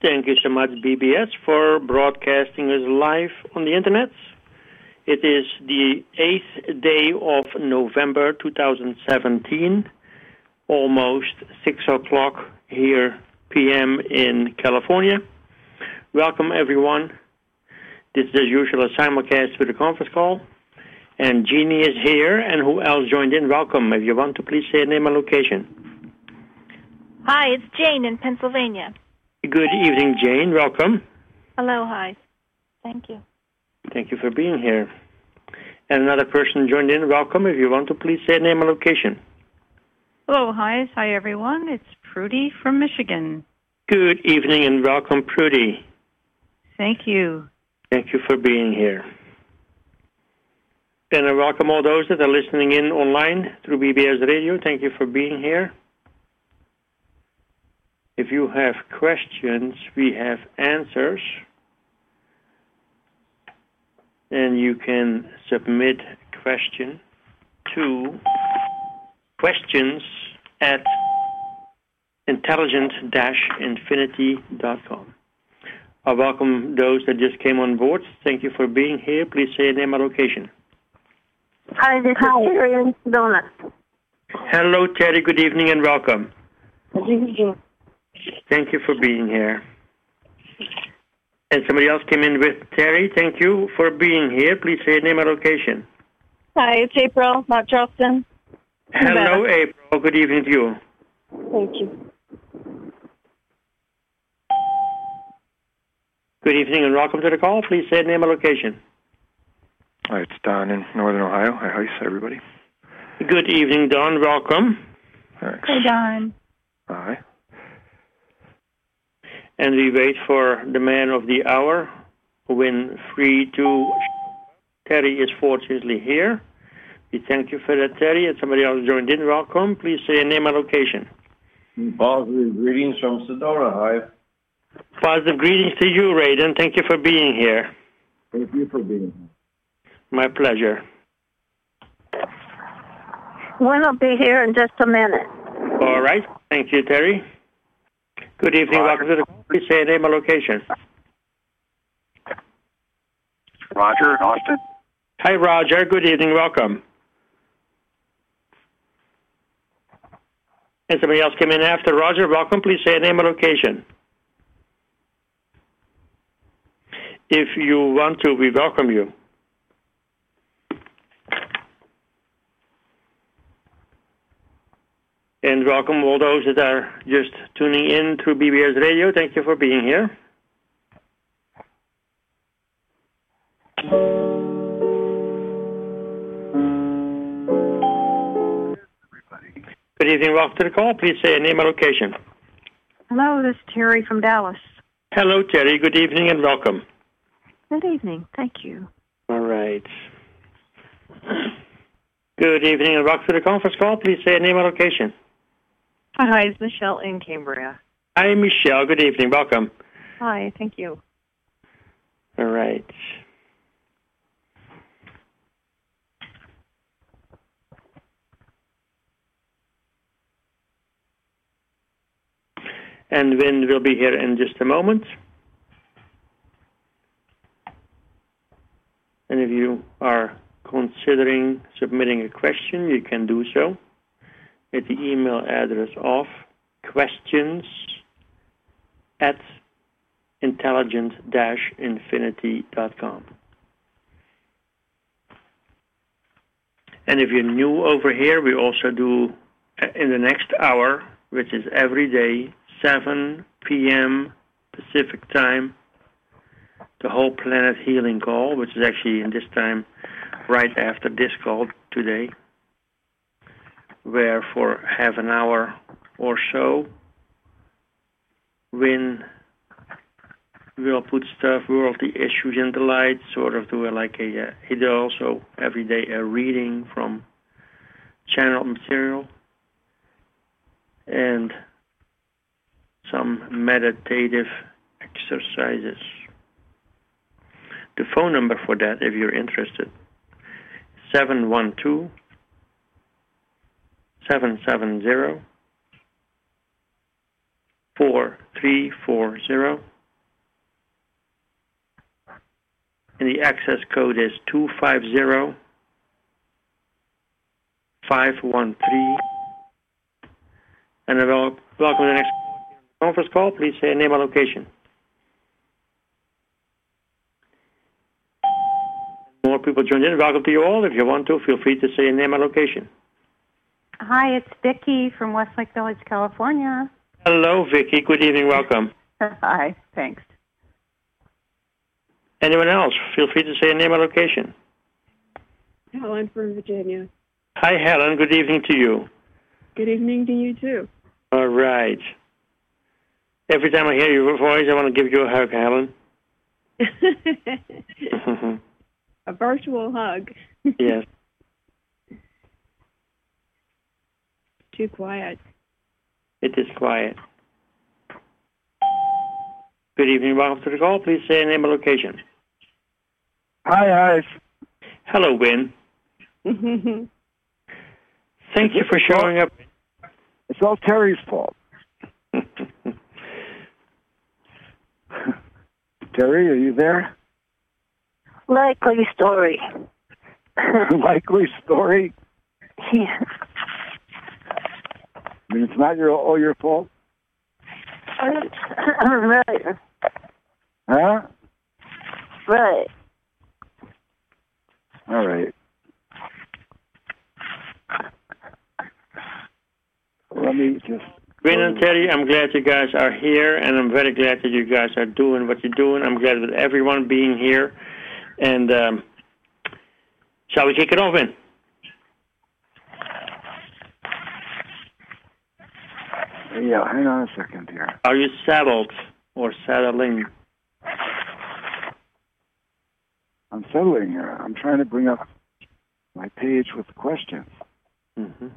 Thank you so much, BBS, for broadcasting us live on the Internet. It is the 8th day of November 2017, almost 6 o'clock here p.m. in California. Welcome, everyone. This is, as usual, a simulcast with a conference call. And Jeannie is here, and who else joined in? Welcome. If you want to, please say a name and location. Hi, it's Jane in Pennsylvania. Good evening, Jane. Welcome. Hello, hi. Thank you. Thank you for being here. And another person joined in. Welcome. If you want to, please say a name and location. Hello, hi. Hi, everyone. It's Prudy from Michigan. Good evening and welcome, Prudy. Thank you. Thank you for being here. And I welcome all those that are listening in online through BBS Radio. Thank you for being here. If you have questions, we have answers. And you can submit a question to questions@intelligent-infinity.com. I welcome those that just came on board. Thank you for being here. Please say your name and location. Hi, this is Terry in Sedona. Hello, Terry. Good evening and welcome. Good evening. Thank you for being here. And somebody else came in with Terry. Thank you for being here. Please say your name and location. Hi, it's April, Mount Charleston. Hello, April. Good evening to you. Thank you. Good evening and welcome to the call. Please say your name and location. Hi, it's Don in Northern Ohio. Hi, everybody. Good evening, Don. Welcome. Thanks. Hey, Don. Hi. And we wait for the man of the hour, when free to. Terry is fortunately here. We thank you for that, Terry. And somebody else joined in. Welcome. Please say your name and location. Positive greetings from Sedona. Hi. Positive greetings to you, Raiden. Thank you for being here. Thank you for being here. My pleasure. We'll be here in just a minute. All right. Thank you, Terry. Good evening. Welcome to the call. Please say your name and location. Roger in Austin. Hi, Roger. Good evening. Welcome. And somebody else came in after Roger. Welcome. Please say your name and location. If you want to, we welcome you. And welcome all those that are just tuning in through BBS Radio. Thank you for being here. Good evening. Welcome to the call. Please say your name and location. Hello, this is Terry from Dallas. Hello, Terry. Good evening and welcome. Good evening. Thank you. All right. Good evening and welcome to the conference call. Please say your name and location. Hi, it's Michelle in Cambria. Hi, Michelle. Good evening. Welcome. Hi, thank you. All right. And Win will be here in just a moment. And if you are considering submitting a question, you can do so at the email address of questions@intelligent-infinity.com. And if you're new over here, we also do in the next hour, which is every day, 7 p.m. Pacific time, the Whole Planet Healing Call, which is actually in this time right after this call today, where for half an hour or so, Win will put stuff, worldly issues in the light, sort of do he does also every day a reading from channeled material and some meditative exercises. The phone number for that, if you're interested, 712-770-4340. and the access code is 250513. And I will welcome the next conference call. Please say name and location. More people joined in. Welcome to you all. If you want to, feel free to say name and location. Hi, it's Vicki from Westlake Village, California. Hello, Vicki. Good evening. Welcome. Hi, thanks. Anyone else? Feel free to say name and location. Helen from Virginia. Hi, Helen. Good evening to you. Good evening to you, too. All right. Every time I hear your voice, I want to give you a hug, Helen. A virtual hug. Yes. Too quiet. It is quiet. Good evening. Welcome to the call. Please say name and location. Hi. Hello, Win. Thank you for showing up. It's all Terry's fault. Terry, are you there? Likely story. Likely story? Yeah. I mean, it's not all your fault? Right. Huh? Right. All right. Let me just... Win and Terry, I'm glad you guys are here, and I'm very glad that you guys are doing what you're doing. I'm glad with everyone being here. And shall we kick it off, Win? Yeah, hang on a second here. Are you saddled or saddling? I'm settling here. I'm trying to bring up my page with the questions. Mm-hmm.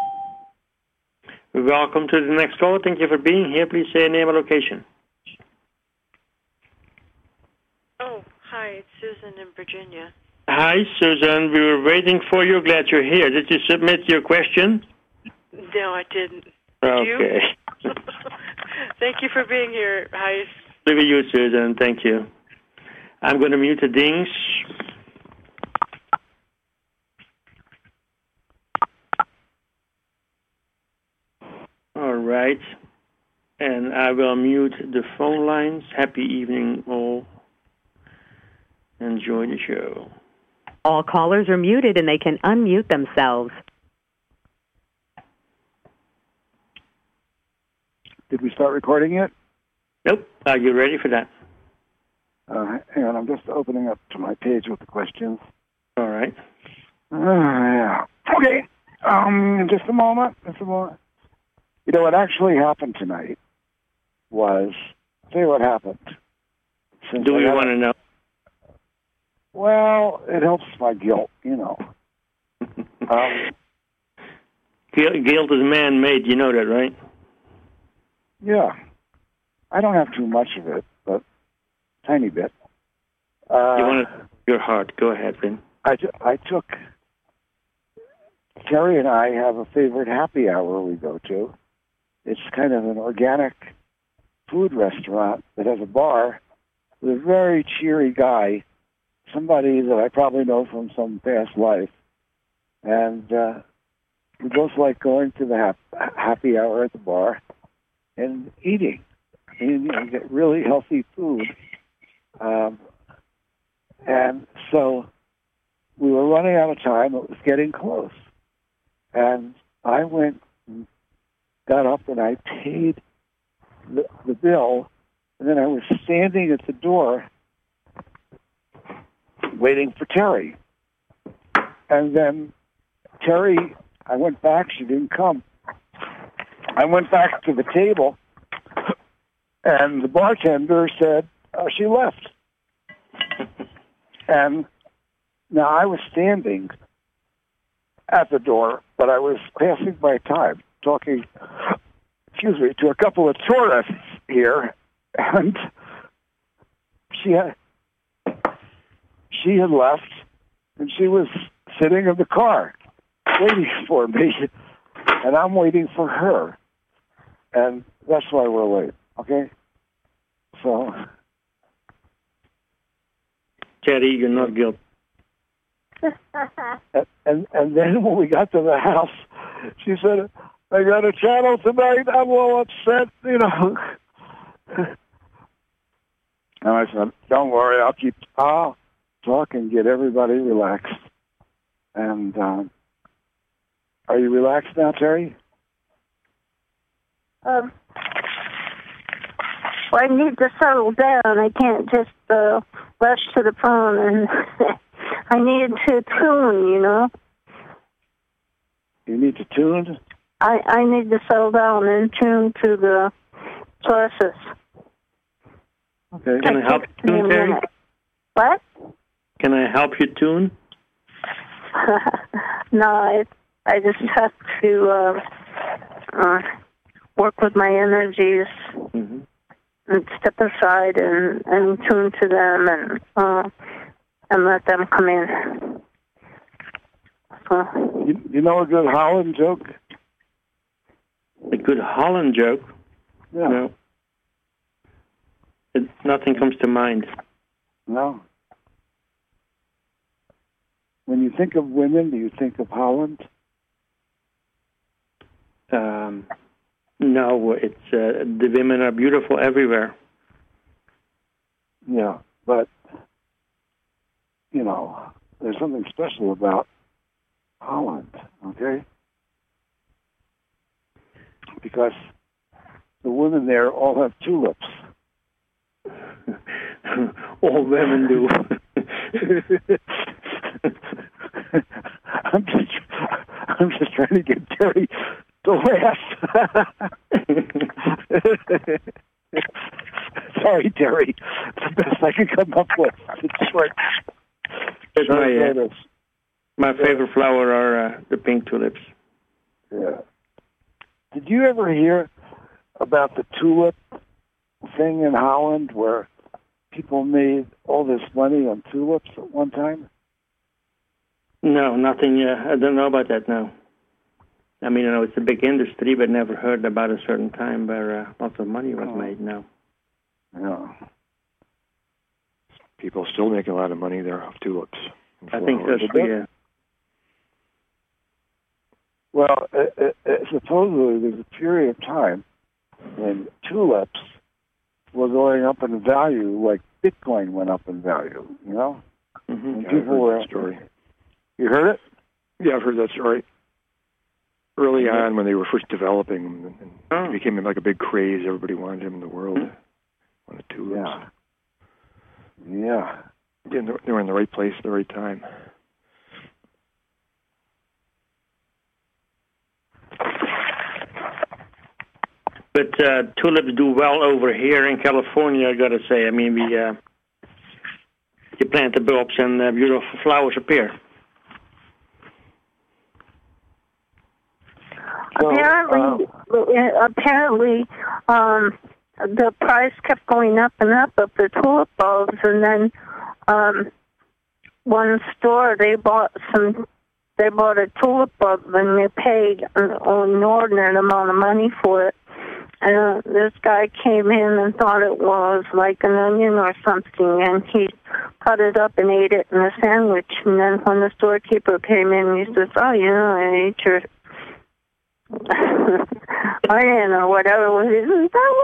Welcome to the next call. Thank you for being here. Please say name and location. Oh, hi. It's Susan in Virginia. Hi, Susan. We were waiting for you. Glad you're here. Did you submit your question? No, I didn't. Did okay. You? Thank you for being here. Hi. Look at you, Susan. Thank you. I'm going to mute the dings. All right. And I will mute the phone lines. Happy evening, all. Enjoy the show. All callers are muted and they can unmute themselves. Did we start recording yet? Nope. Are you ready for that? Hang on, I'm just opening up to my page with the questions. All right. Yeah. Okay. Just a moment. You know, what actually happened tonight was, I'll tell you what happened. Do you want to know? Well, it helps my guilt, you know. Guilt is man-made. You know that, right? Yeah. I don't have too much of it, but tiny bit. You want your heart. Go ahead, Vin. I took... Terry and I have a favorite happy hour we go to. It's kind of an organic food restaurant that has a bar with a very cheery guy, somebody that I probably know from some past life. And we both like going to the happy hour at the bar and eating. And, you know, get really healthy food. And so we were running out of time. It was getting close. And I went and got up and I paid the bill. And then I was standing at the door waiting for Terry. And then Terry, I went back. She didn't come. I went back to the table. And the bartender said, she left. And now I was standing at the door, but I was passing my time talking, to a couple of tourists here. And she had left, and she was sitting in the car waiting for me. And I'm waiting for her. And that's why we're late. Okay? So, Terry, you're not guilty. And then when we got to the house, she said, I got a channel tonight. I'm all upset, you know. And I said, don't worry, I'll talk and get everybody relaxed. And are you relaxed now, Terry? Well, I need to settle down. I can't just rush to the phone, and I need to tune, you know. You need to tune? I need to settle down and tune to the sources. Okay. Can I help you tune, Terry? What? Can I help you tune? No, I just have to work with my energies and step aside and tune to them and let them come in. You know a good Holland joke? A good Holland joke? Yeah. No. Nothing comes to mind. No. When you think of women, do you think of Holland? No, it's the women are beautiful everywhere. Yeah, but, you know, there's something special about Holland, okay? Because the women there all have tulips. All women do. I'm just trying to get Terry to laugh. Sorry, Terry. It's the best I can come up with. It's short. My favorite flower are the pink tulips. Yeah. Did you ever hear about the tulip thing in Holland where people made all this money on tulips at one time? No, nothing. I don't know about that now. I mean, I know it's a big industry, but never heard about a certain time where lots of money was made. No. No. People still make a lot of money there off tulips. I think so too. Yeah. Well, supposedly there's a period of time when tulips were going up in value, like Bitcoin went up in value. You know, and people were. That story. You heard it? Yeah, I've heard that story. Early on, when they were first developing them, and it became like a big craze. Everybody wanted them in the world. Wanted tulips. Yeah. They were in the right place at the right time. But tulips do well over here in California, I got to say. I mean, you plant the bulbs and beautiful flowers appear. Apparently, the price kept going up and up of the tulip bulbs, and then one store they bought a tulip bulb and they paid an inordinate amount of money for it. And this guy came in and thought it was like an onion or something, and he cut it up and ate it in a sandwich. And then when the storekeeper came in, he says, "Oh, you know, I ate your onion or whatever." He says, "That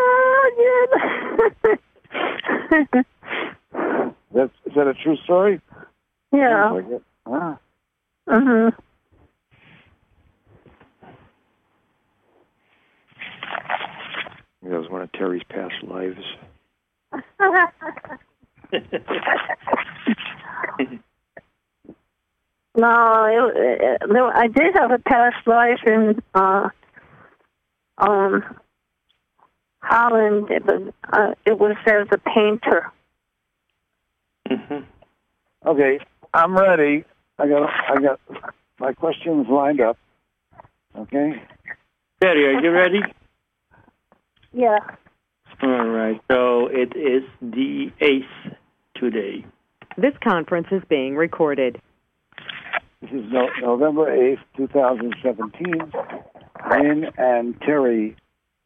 was an onion." Is that a true story? Yeah. Like it. Ah. Mhm. That was one of Terry's past lives. No, I did have a past life in Holland. It was as a painter. Okay, I'm ready. I got my questions lined up. Okay. Terry, are you ready? Yeah. All right. So it is the 8th today. This conference is being recorded. This is November 8th, 2017. Lynn and Terry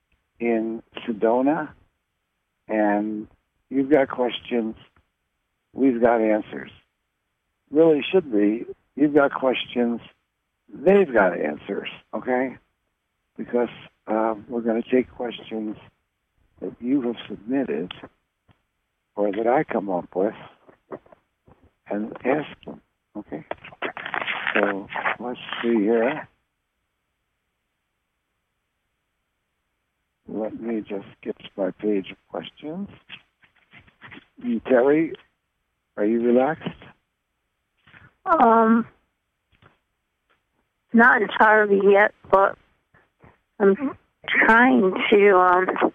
in Sedona. And you've got questions we've got answers. Really should be, you've got questions, they've got answers, okay? Because we're going to take questions that you have submitted or that I come up with and ask them, okay? So let's see here. Let me just get to my page of questions. Terry, are you relaxed? Not entirely yet, but I'm trying to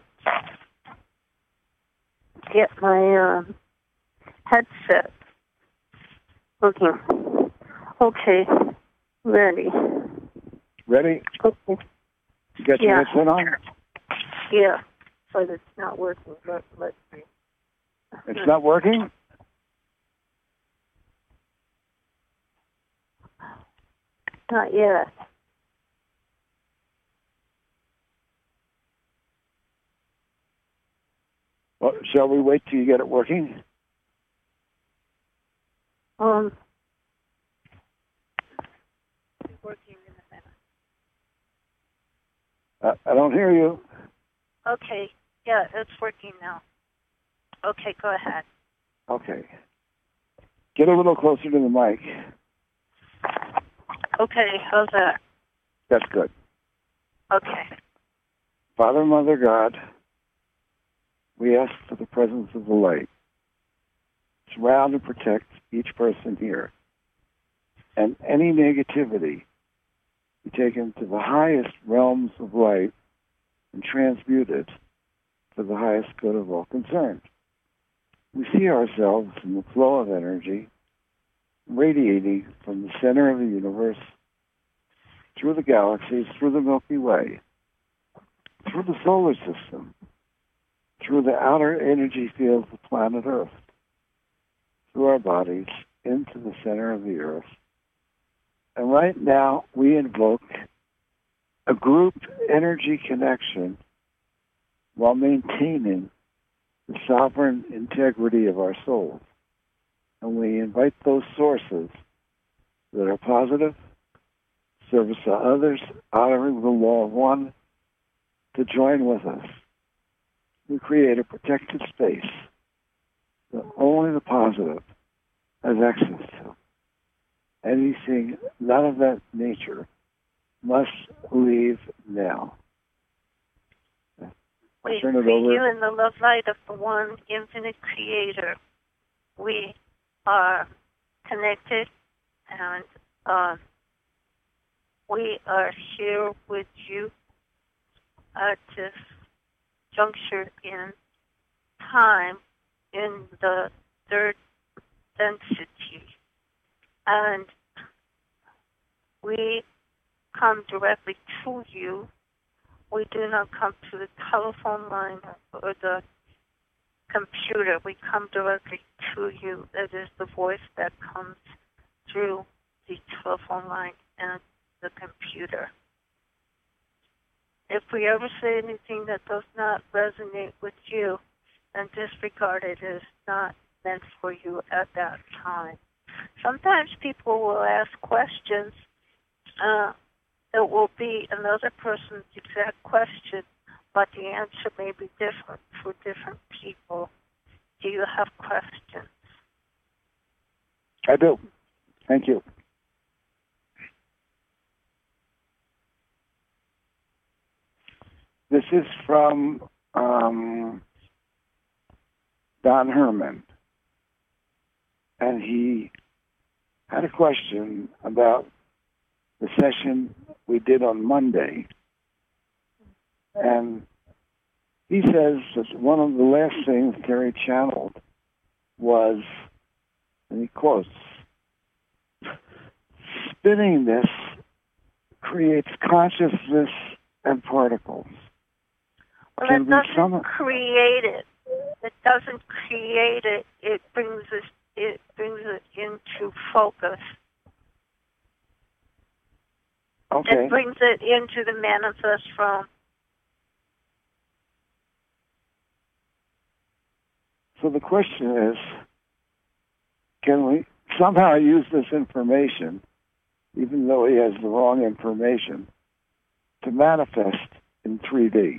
get my headset working. Okay, ready. Ready? Okay. You got your headset on? Yeah, but it's not working. Let's see. It's not working? Not yet. Well, shall we wait till you get it working? Working in a minute. I don't hear you. Okay, yeah, it's working now. Okay, go ahead. Okay. Get a little closer to the mic. Okay, how's that? That's good. Okay. Father, Mother, God, we ask for the presence of the light. Surround and protect each person here. And any negativity be taken to the highest realms of light and transmuted for the highest good of all concerned. We see ourselves in the flow of energy radiating from the center of the universe, through the galaxies, through the Milky Way, through the solar system, through the outer energy fields of planet Earth, through our bodies, into the center of the Earth. And right now, we invoke a group energy connection while maintaining the sovereign integrity of our souls. And we invite those sources that are positive, service to others, honoring the law of one, to join with us. We create a protected space that only the positive has access to. Anything not of that nature must leave now. We turn it free over. you in the love light of the one infinite creator. We are connected, and we are here with you at this juncture in time in the third density. And we come directly to you. We do not come to the telephone line or the computer. We come directly to you. That is the voice that comes through the telephone line and the computer. If we ever say anything that does not resonate with you, then disregard it as not meant for you at that time. Sometimes people will ask questions that will be another person's exact question, but the answer may be different for different people. Do you have questions? I do. Thank you. This is from Don Herman. And he had a question about the session we did on Monday. And he says that one of the last things Terry channeled was, and he quotes, spinning this creates consciousness and particles. Well, it doesn't create it. It doesn't create it. It brings it into focus. Okay. It brings it into the manifest realm. So the question is, can we somehow use this information, even though he has the wrong information, to manifest in 3D?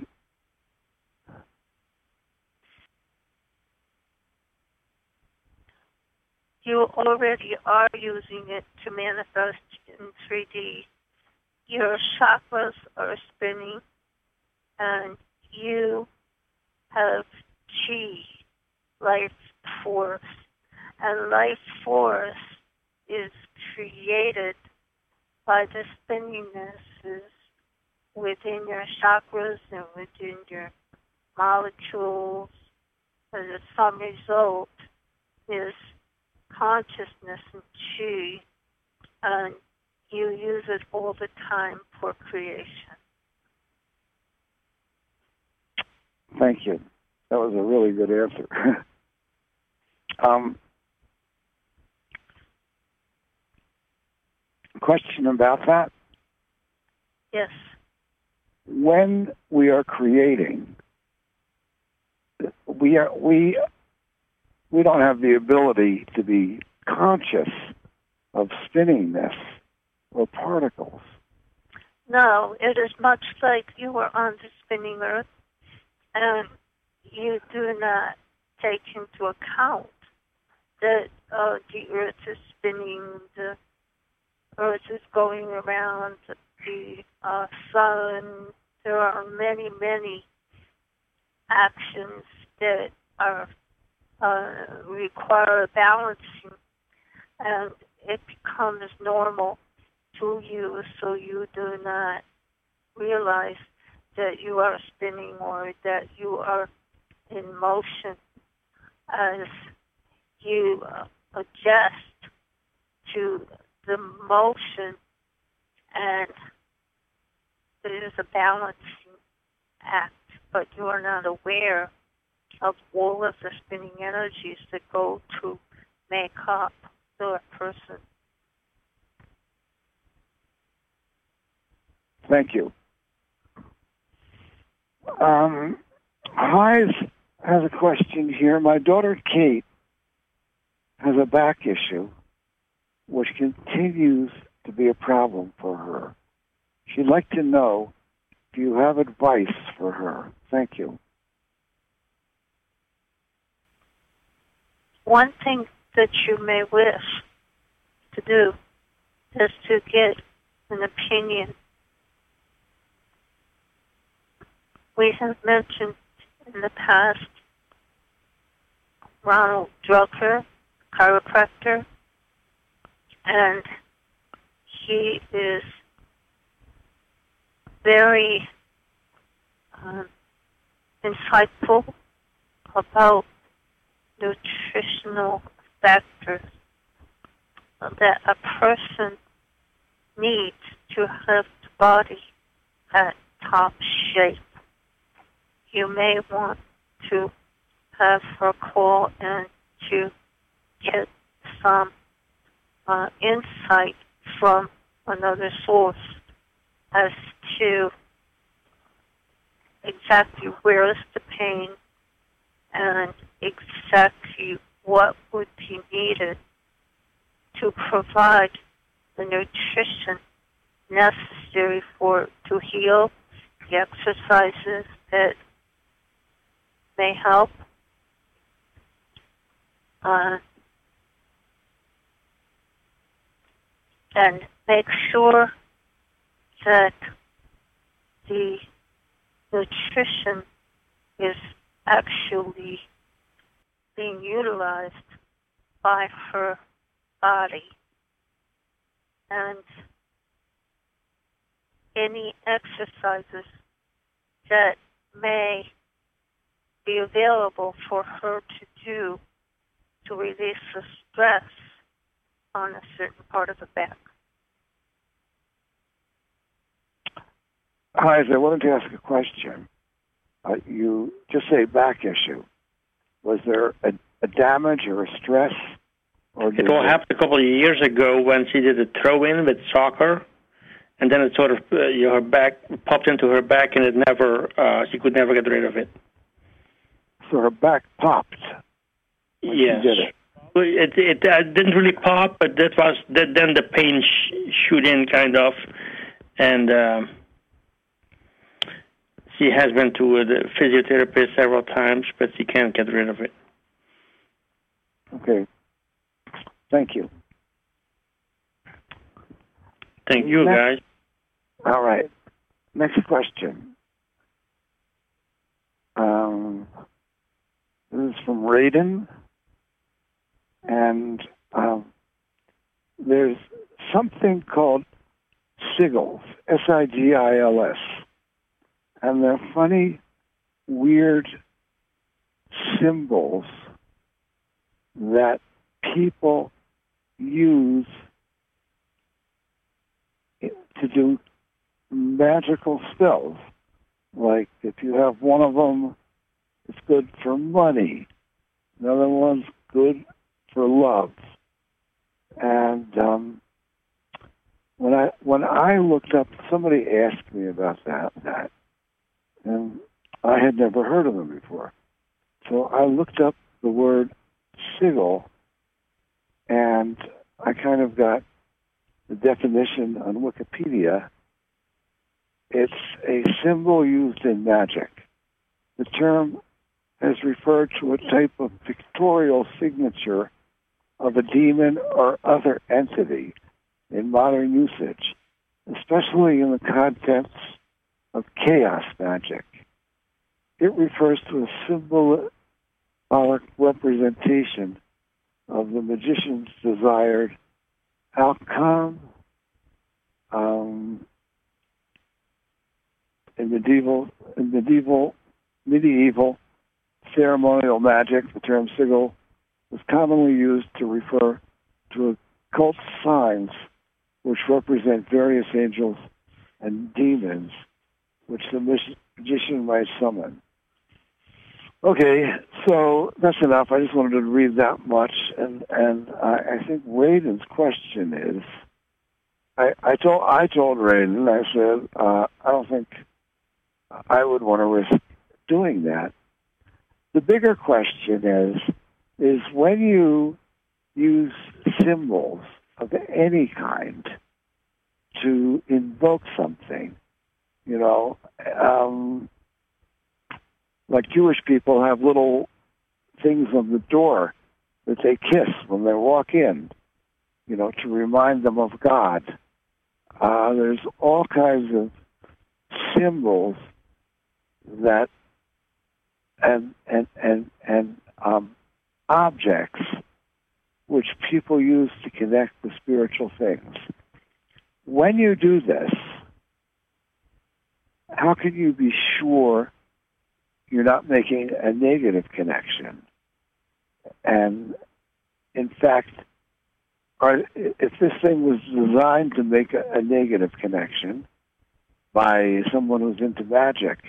You already are using it to manifest in 3D. Your chakras are spinning, and you have chi, life force. And life force is created by the spinningness within your chakras and within your molecules. And the sum result is consciousness and chi, and you use it all the time for creation. Thank you. That was a really good answer. Question about that? Yes. When we are creating, we don't have the ability to be conscious of spinningness or particles. No, it is much like you were on the spinning earth, and you do not take into account that the earth is spinning, the earth is going around the sun. There are many, many actions that are require balancing, and it becomes normal to you, so you do not realize that you are spinning or that you are in motion. As you adjust to the motion, and it is a balancing act, but you are not aware of all of the spinning energies that go to make up the person. Thank you. Highs has a question here. My daughter Kate has a back issue which continues to be a problem for her. She'd like to know, do you have advice for her? Thank you. One thing that you may wish to do is to get an opinion. We have mentioned in the past Ronald Drucker, chiropractor, and he is very insightful about nutritional factors that a person needs to have the body at top shape. You may want to have her call in to get some insight from another source as to exactly where is the pain and exactly what would be needed to provide the nutrition necessary for it to heal, the exercises that may help. And make sure that the nutrition is actually being utilized by her body. And any exercises that may be available for her to do to release the stress on a certain part of the back. Hi, I wanted to ask a question. You just say back issue. Was there a damage or a stress? Or it all happened a couple of years ago when she did a throw-in with soccer, and then it sort of her back popped into her back, and it never she could never get rid of it. So her back popped. Yes. She did it. it didn't really pop, but then the pain shoot in kind of, and she has been to the physiotherapist several times, but she can't get rid of it. Okay. Thank you. Thank you, guys. All right. Next question. This is from Raiden. And there's something called sigils, S-I-G-I-L-S. And they're funny, weird symbols that people use to do magical spells. Like if you have one of them, it's good for money. Another one's good for love. And when I looked up, somebody asked me about that, and I had never heard of them before. So I looked up the word sigil, and I kind of got the definition on Wikipedia. It's a symbol used in magic. The term has referred to a type of pictorial signature of a demon or other entity in modern usage, especially in the context of chaos magic. It refers to a symbolic representation of the magician's desired outcome. In medieval ceremonial magic, the term sigil was commonly used to refer to occult signs which represent various angels and demons which the magician might summon. Okay, so that's enough. I just wanted to read that much, and I think Raiden's question is, I told Raiden, I said, I don't think I would want to risk doing that. The bigger question is when you use symbols of any kind to invoke something, like Jewish people have little things on the door that they kiss when they walk in, to remind them of God. There's all kinds of symbols that and objects which people use to connect with spiritual things. When you do this, how can you be sure you're not making a negative connection? And in fact, if this thing was designed to make a negative connection by someone who's into magic,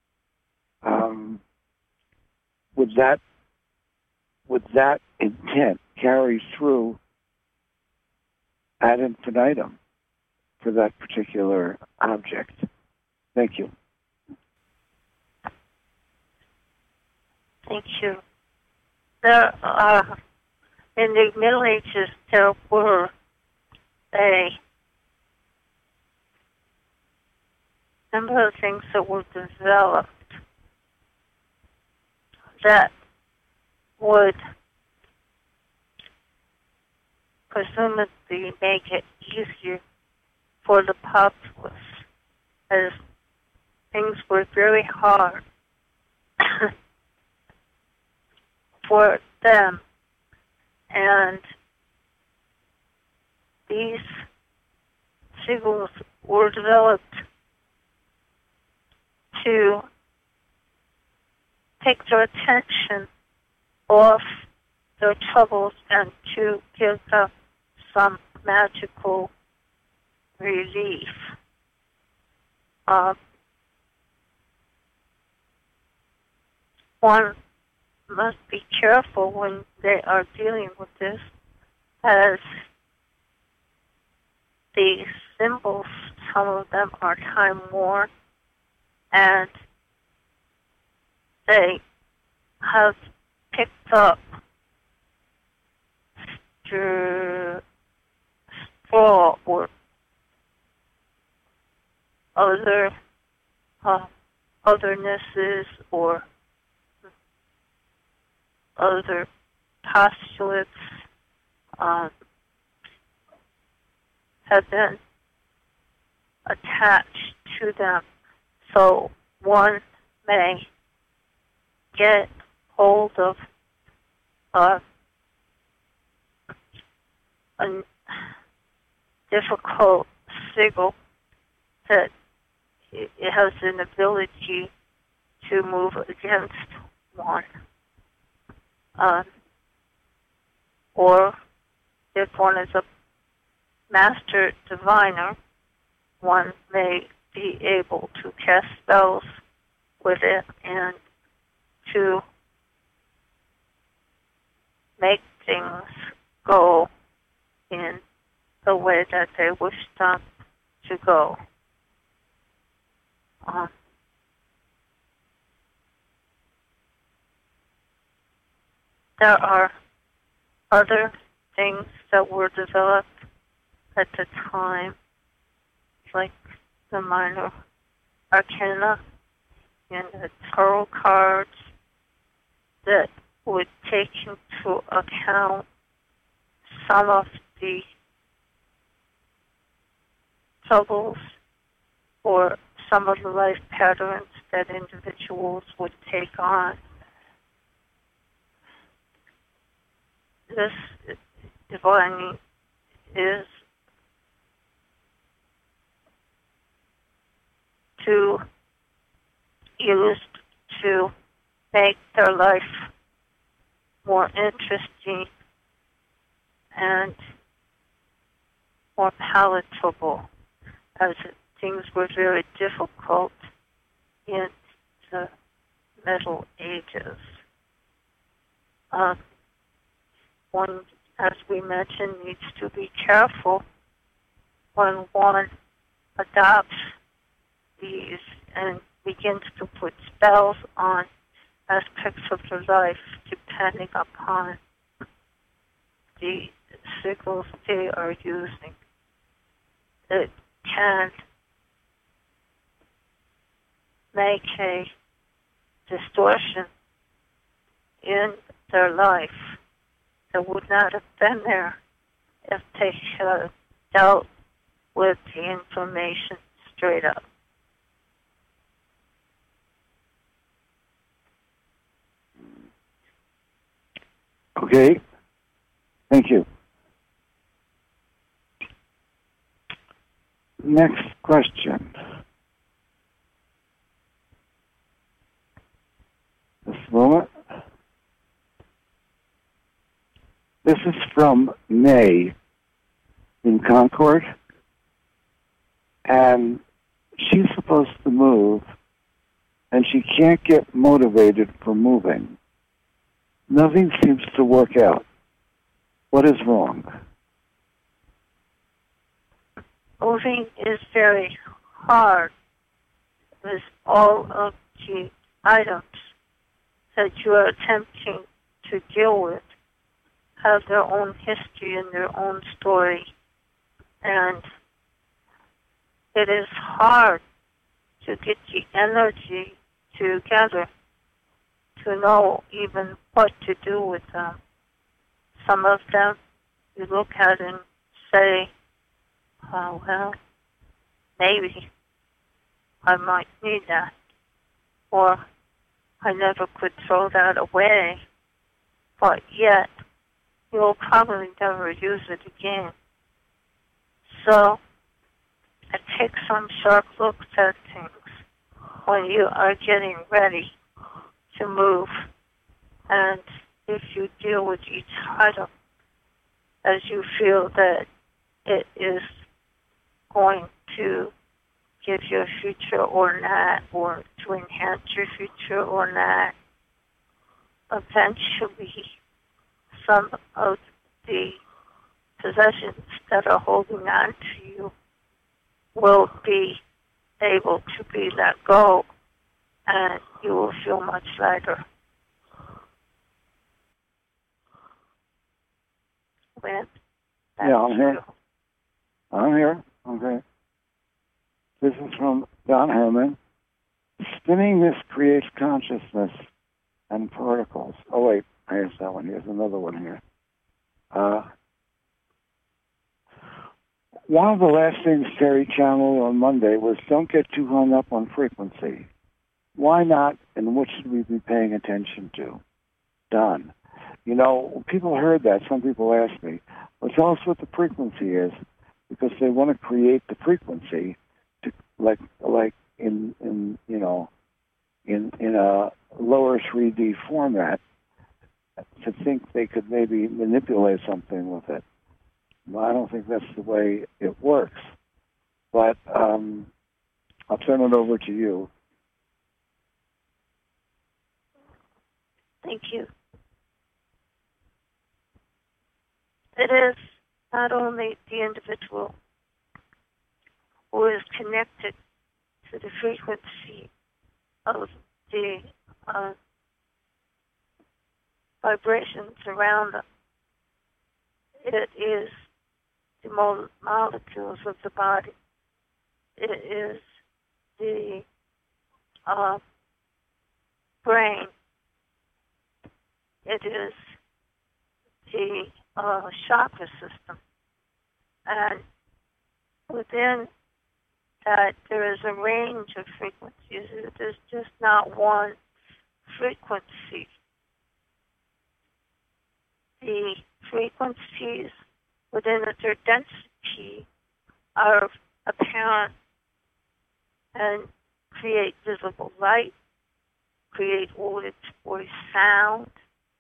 would that intent carry through ad infinitum for that particular object? Thank you. Thank you. There are, in the Middle Ages, there were a number of things that were developed that would presumably make it easier for the populace, as things were very hard for them. And these sigils were developed to take their attention off their troubles and to give them some magical relief. One must be careful when they are dealing with this, as these symbols, some of them are time-worn, and they have picked up straw or other othernesses or other postulates have been attached to them. So one may get hold of a difficult signal that it has an ability to move against one. Or if one is a master diviner, one may be able to cast spells with it and to make things go in the way that they wish them to go. There are other things that were developed at the time, like the minor arcana and the tarot cards, that would take into account some of the troubles or some of the life patterns that individuals would take on. This divining is used to make their life more interesting and more palatable, as things were very difficult in the Middle Ages. One, as we mentioned, needs to be careful when one adopts these and begins to put spells on aspects of their life depending upon the signals they are using. It can make a distortion in their life that would not have been there if they had dealt with the information straight up. Okay. Thank you. Next question. This moment. This is from May in Concord, and she's supposed to move, and she can't get motivated for moving. Nothing seems to work out. What is wrong? Moving is very hard, because all of the items that you are attempting to deal with have their own history and their own story. And it is hard to get the energy together to know even what to do with them. Some of them you look at and say, oh, well, maybe I might need that. Or I never could throw that away, but yet you'll probably never use it again. So take some sharp looks at things when you are getting ready to move. And if you deal with each item as you feel that it is going to give you a future or not, or to enhance your future or not, eventually some of the possessions that are holding on to you will be able to be let go, and you will feel much lighter. When Yeah, I'm here. I'm here. Okay. This is from Don Herman. Spinning this creates consciousness and particles. Oh, wait. Here's that one. Here's another one here. One of the last things Terry channeled on Monday was don't get too hung up on frequency. Why not, and what should we be paying attention to? Don. You know, people heard that. Some people asked me, well, tell us what the frequency is, because they want to create the frequency to like in a lower 3D format to think they could maybe manipulate something with it. Well, I don't think that's the way it works. But I'll turn it over to you. Thank you. It is not only the individual who is connected to the frequency of the vibrations around them. It is the molecules of the body. It is the brain. It is the chakra system. And within that, there is a range of frequencies. There's just not one frequency. The frequencies within the third density are apparent and create visible light, create auditory sound,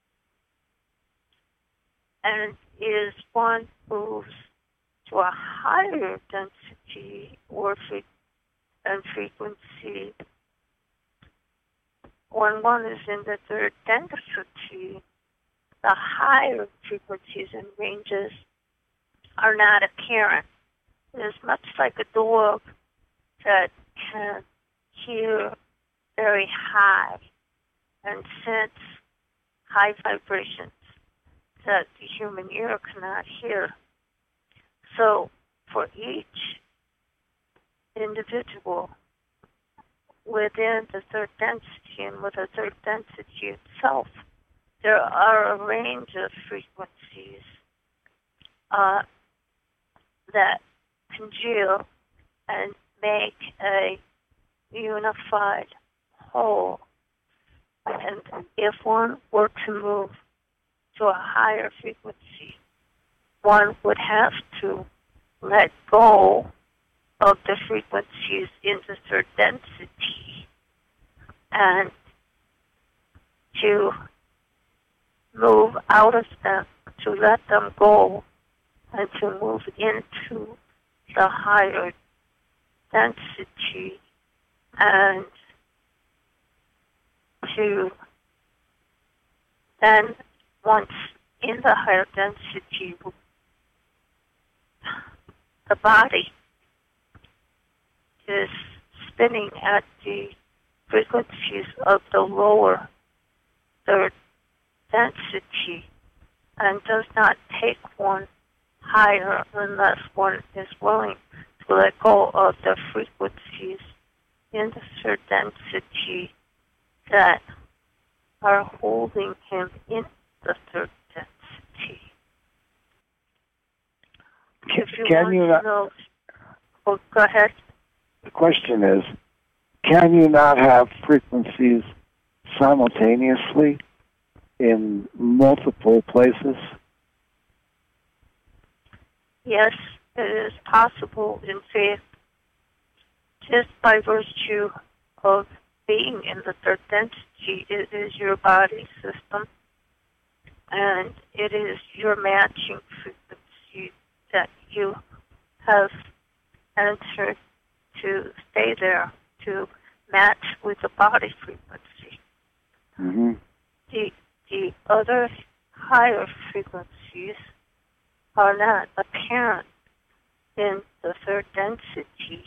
and is one moves to a higher density or frequency. When one is in the third density, the higher frequencies and ranges are not apparent. It is much like a dog that can hear very high and sense high vibrations that the human ear cannot hear. So for each individual within the third density and with the third density itself, there are a range of frequencies that congeal and make a unified whole. And if one were to move to a higher frequency, one would have to let go of the frequencies in the third density and to move out of them, to let them go, and to move into the higher density, and to then, once in the higher density, the body is spinning at the frequencies of the lower third density and does not take one higher unless one is willing to let go of the frequencies in the third density that are holding him in the third density. If you Can you not? know, oh, go ahead. The question is, can you not have frequencies simultaneously in multiple places? Yes, it is possible. In fact, just by virtue of being in the third density, it is your body system, and it is your matching frequency that you have entered to stay there, to match with the body frequency. Mm-hmm. The other higher frequencies are not apparent in the third density.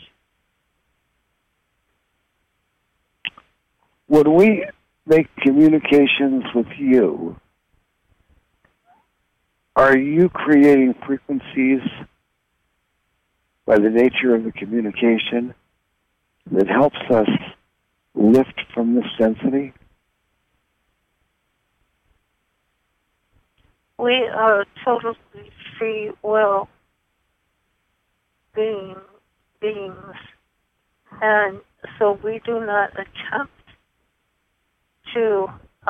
When we make communications with you, are you creating frequencies by the nature of the communication that helps us lift from this density? We are totally free will beings, and so we do not attempt to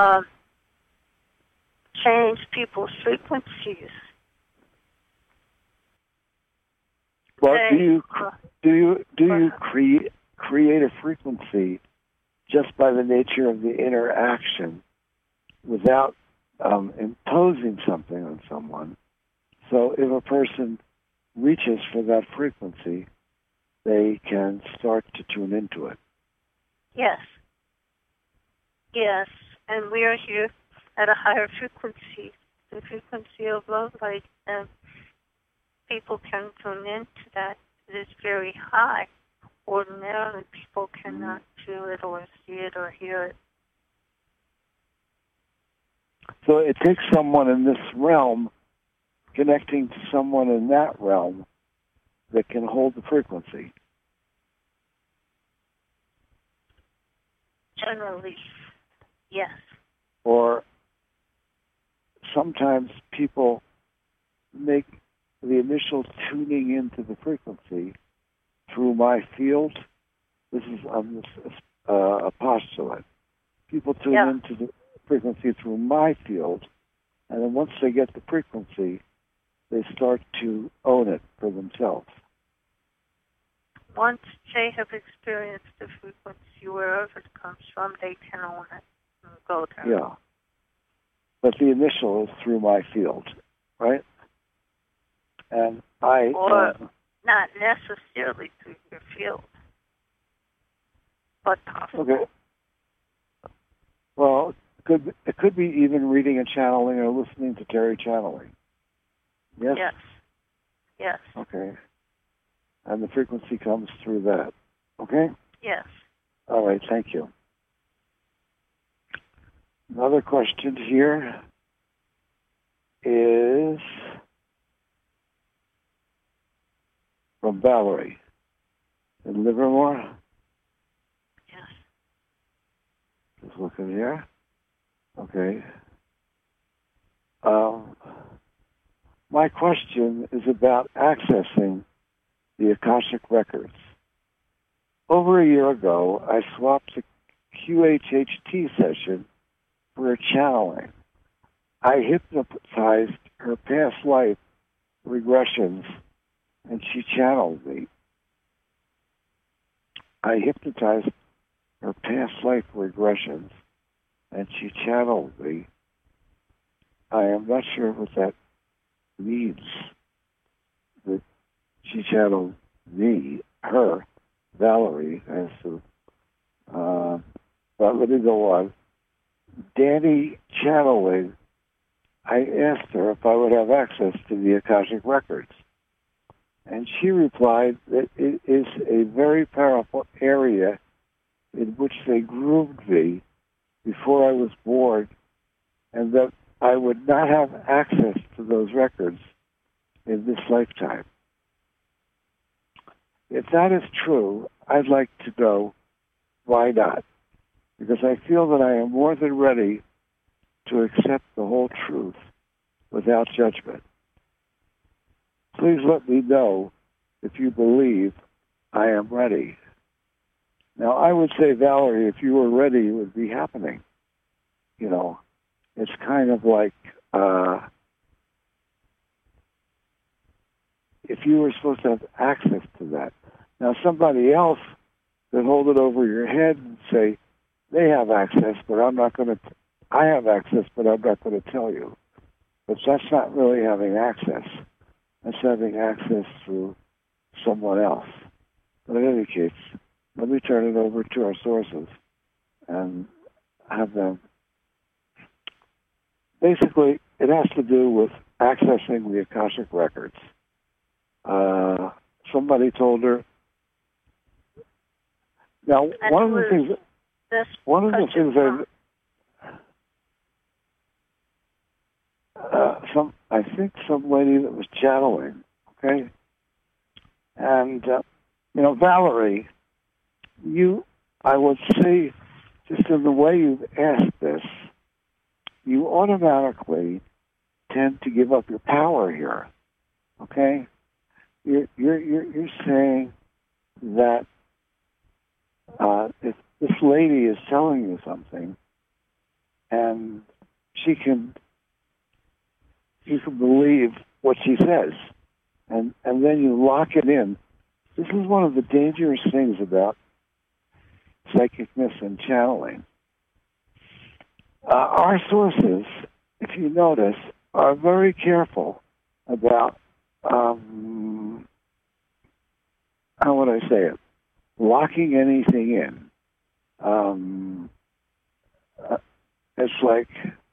change people's frequencies. Well, do you create a frequency just by the nature of the interaction without imposing something on someone? So if a person reaches for that frequency, they can start to tune into it. Yes. Yes, and we are here at a higher frequency, the frequency of love light, and people can tune into that. It is very high. Ordinarily, people cannot feel it or see it or hear it. So it takes someone in this realm connecting to someone in that realm that can hold the frequency. Generally, yes. Or sometimes people make the initial tuning into the frequency through my field. This is a postulate. People tune into the frequency through my field, and then once they get the frequency, they start to own it for themselves. Once they have experienced the frequency, wherever it comes from, they can own it and go there. Yeah. But the initial is through my field, right? And or not necessarily through your field, but possible. Okay. Well, it could be even reading and channeling or listening to Terry channeling. Yes? Yes. Yes. Okay. And the frequency comes through that. Okay? Yes. All right, thank you. Another question here is from Valerie in Livermore. Yes. Just looking here. Okay. My question is about accessing the Akashic Records. Over a year ago, I swapped a QHHT session for a channeling. I hypnotized her past life regressions, and she channeled me. I hypnotized her past life regressions, and she channeled me. I am not sure what that means, that she channeled me, her, Valerie, as to, but let me go on. Danny channeling, I asked her if I would have access to the Akashic Records. And she replied that it is a very powerful area in which they groomed me before I was born, and that I would not have access to those records in this lifetime. If that is true, I'd like to know why not, because I feel that I am more than ready to accept the whole truth without judgment. Please let me know if you believe I am ready. Now, I would say, Valerie, if you were ready, it would be happening. You know, it's kind of like if you were supposed to have access to that. Now, somebody else could hold it over your head and say, they have access, but I'm not going to, I have access, but I'm not going to tell you. But that's not really having access. That's having access through someone else. But in any case, let me turn it over to our sources and have them. Basically, it has to do with accessing the Akashic Records. Somebody told her. Now, one of the things I think some lady that was channeling, okay, And, Valerie, I would say, just in the way you've asked this, you automatically tend to give up your power here. Okay? You're saying that if this lady is telling you something, and you can believe what she says, and then you lock it in. This is one of the dangerous things about psychicness and channeling. Our sources, if you notice, are very careful about, how would I say it, locking anything in. It's like,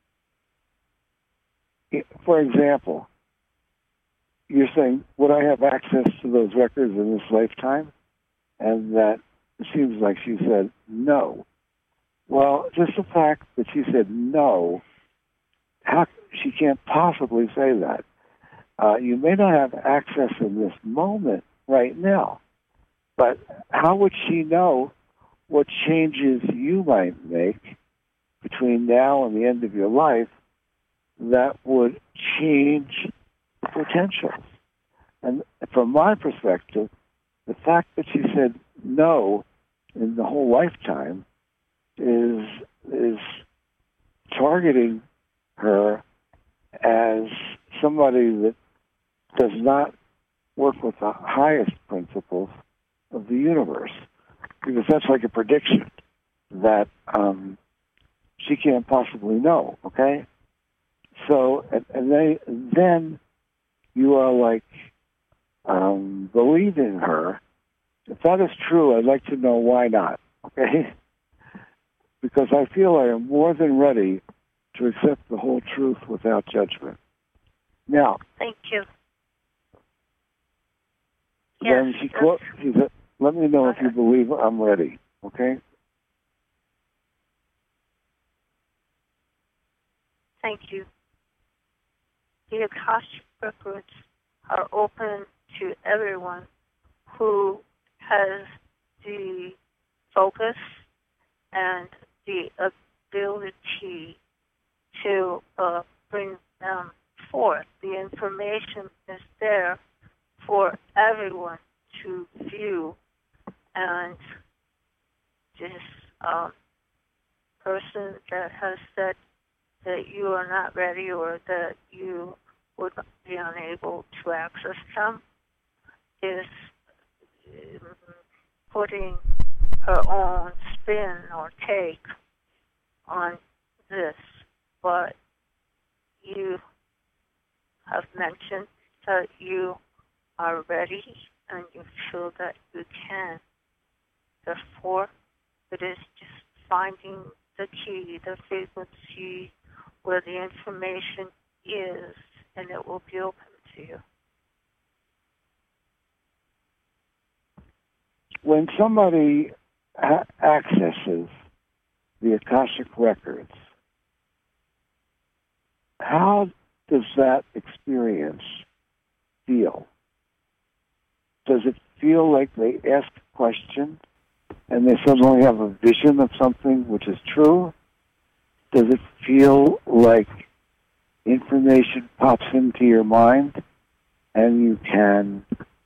for example, you're saying, would I have access to those records in this lifetime? And that it seems like she said no. Well, just the fact that she said no, she can't possibly say that. You may not have access in this moment right now, but how would she know what changes you might make between now and the end of your life that would change the potentials? And from my perspective, the fact that she said no in the whole lifetime is targeting her as somebody that does not work with the highest principles of the universe, because that's like a prediction that she can't possibly know. Okay, so then you are like believing her. If that is true, I'd like to know why not. Okay, because I feel I am more than ready to accept the whole truth without judgment. Now, thank you. Then she said, let me know if you believe I'm ready, okay? Thank you. The Akashic Records are open to everyone who has the focus and the ability to bring them forth. The information is there for everyone to view, and this person that has said that you are not ready or that you would be unable to access them is putting her own spin or take on this. But you have mentioned that you are ready and you feel that you can. Therefore, it is just finding the key, the frequency where the information is, and it will be open to you. When somebody accesses the Akashic Records, how does that experience feel? Does it feel like they ask a question and they suddenly have a vision of something which is true? Does it feel like information pops into your mind and you can,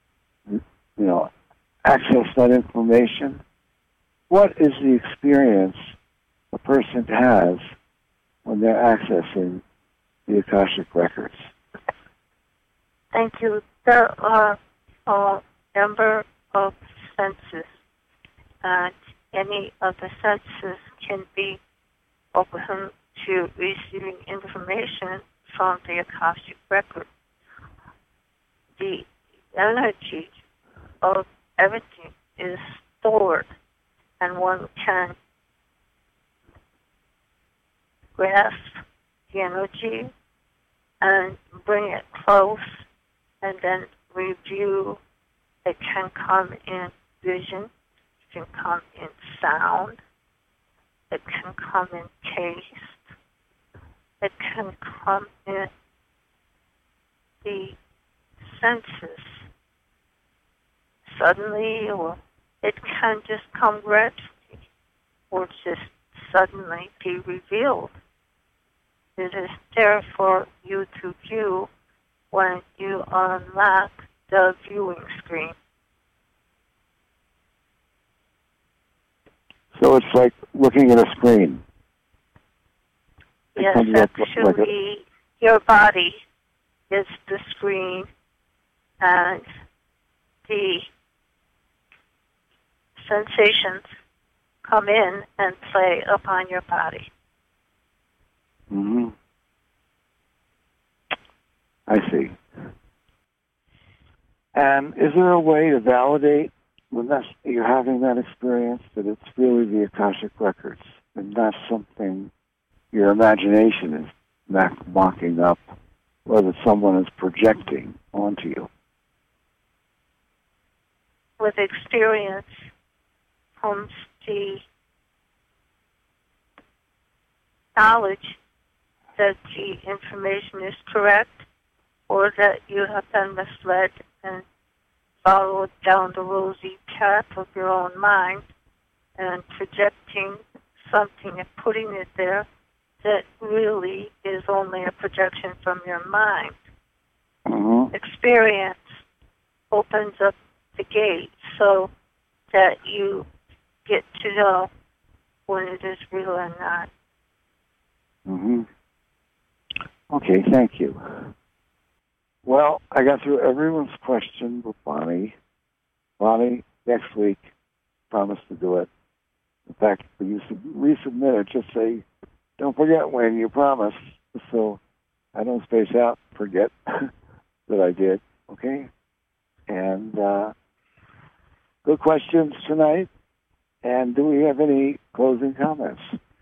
access that information? What is the experience a person has when they're accessing the Akashic Records? Thank you. There are a number of senses, and any of the senses can be open to receiving information from the Akashic Record. The energy of everything is stored, and one can grasp the energy and bring it close and then review. It can come in vision, it can come in sound, it can come in taste, it can come in the senses. suddenly, or it can just come gradually, or just suddenly be revealed. It is there for you to view when you unlock the viewing screen. So it's like looking at a screen. Yes, actually, your body is the screen, and the sensations come in and play upon your body. Mm-hmm. I see. And is there a way to validate when you're having that experience that it's really the Akashic Records and not something your imagination is mocking up, or that someone is projecting onto you? With experience comes the knowledge that the information is correct, or that you have been misled and followed down the rosy path of your own mind and projecting something and putting it there that really is only a projection from your mind. Mm-hmm. Experience opens up the gate so that you get to know when it is real or not. Mm-hmm. Okay, thank you. Well, I got through everyone's question with Bonnie. Bonnie, next week, promise to do it. In fact, when you resubmit it, just say, don't forget when you promised, so I don't space out and forget that I did, okay? And good questions tonight. And do we have any closing comments?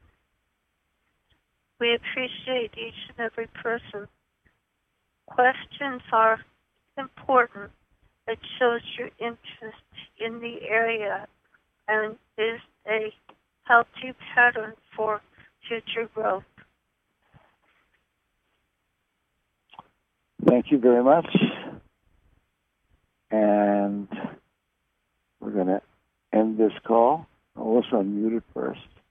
We appreciate each and every person. Questions are important. It shows your interest in the area and is a healthy pattern for future growth. Thank you very much. And we're going to end this call. I'll also unmute it first.